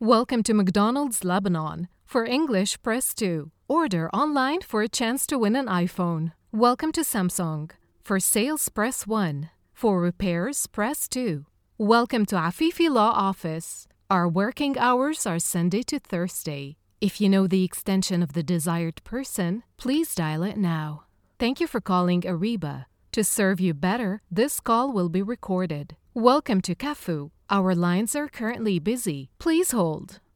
Welcome to McDonald's Lebanon. For English, press 2. Order online for a chance to win an iPhone. Welcome to Samsung. For sales, press 1. For repairs, press 2. Welcome to Afifi Law Office. Our working hours are Sunday to Thursday. If you know the extension of the desired person, please dial it now. Thank you for calling Ariba. To serve you better, this call will be recorded. Welcome to Kafu. Our lines are currently busy. Please hold.